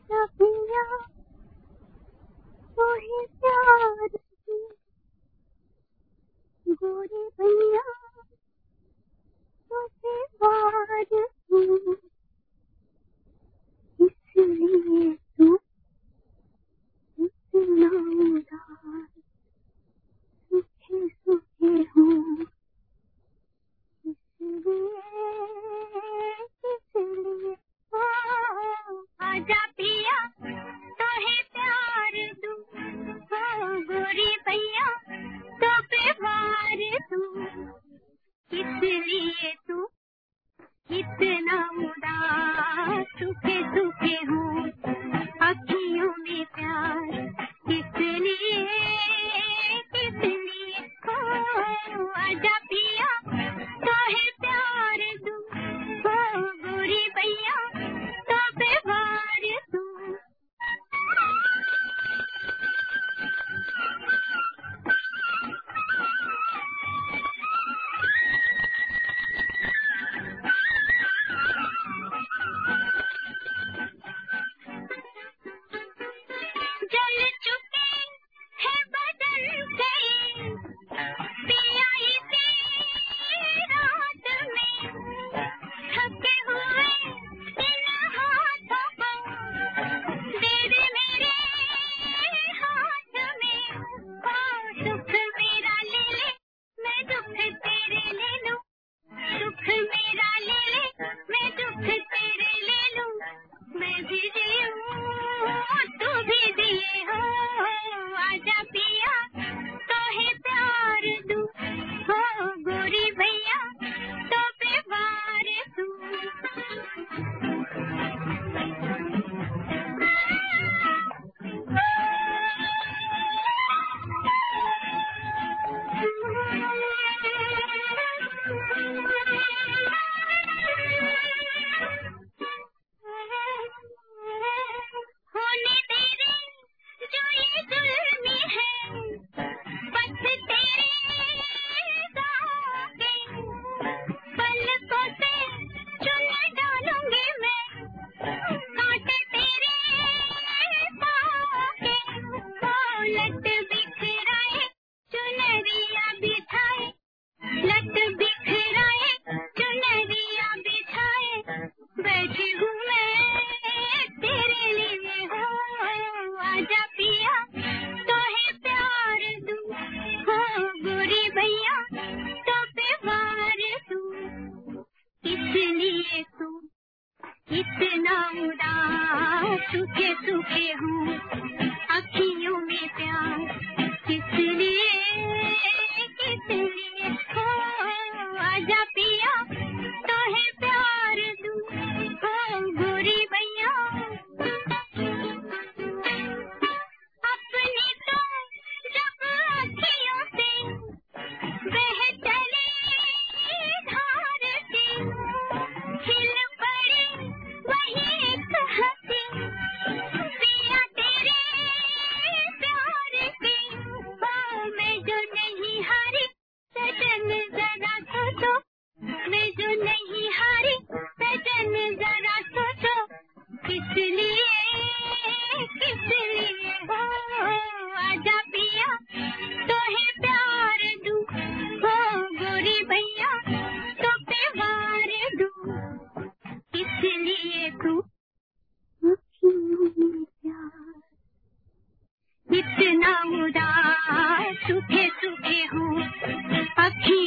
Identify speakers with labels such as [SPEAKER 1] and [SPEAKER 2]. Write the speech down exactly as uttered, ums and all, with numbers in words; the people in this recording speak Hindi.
[SPEAKER 1] पिया वही प्यार की गोरी भैया तुझे वार हूँ इसलिए तू इतना उदास सूखे सूखे हूँ इसलिए इसलिए आजा पिया तो है प्यार दूँ गोरी भैया तो पे वार दूँ इसलिए तू इतना उदास सूखे सूखे हूँ अखियों में प्यार किसलिए किसलिए हो आजा पिया तो है प्यार दूँ हो गोरी भैया तो पे वार दूँ जल चुके हैं बदन से पिया इसी रात में थके हुए इन हाथों को दे दे मेरे हाथ में ओ सुख मेरा ले ले मैं दुख तेरे ले लूं सुख मेरा ले ले मैं दुख तेरे ले लूं मैं भी जीऊं तू भी दिए हो आजा पिया तो है प्यार दूँ हो गोरी भैया तो पे वार होने तेरे जो ये जुल्मी है बस तेरे गाँव के पलकों से चुन डालूंगी मैं कांटे तेरे पाँव के ओ लट बिखराए चुनरिया बिछाए लट बिखराए चुनरिया बिछाए बैठी हूँ मैं तेरे लिए हो आजा पिया तो है प्यार दूँ हो गोरी भैया तो पे वार दूँ इसलिए तू इतना उदास सूखे सूखे हूँ अखियों में प्यार किसलिए किसलिए हो आजा पिया तो है प्यार दूँ हो गोरी भैया अपनी तो जब अखियों से बह चली धार सी खिल पड़ी वही एक हंसी पिया तेरे प्यार की ओ मैं जो नहीं हारी सजन जरा सोचो मैं जो नहीं हारी सजन जरा सोचो किसलिए किसलिए हो आजा पिया तो है प्यार दूँ हो गोरी भैया तो पे वार दूँ इसलिए तू अखियों में प्यार इतना उदास सूखे सूखे हूँ अखियों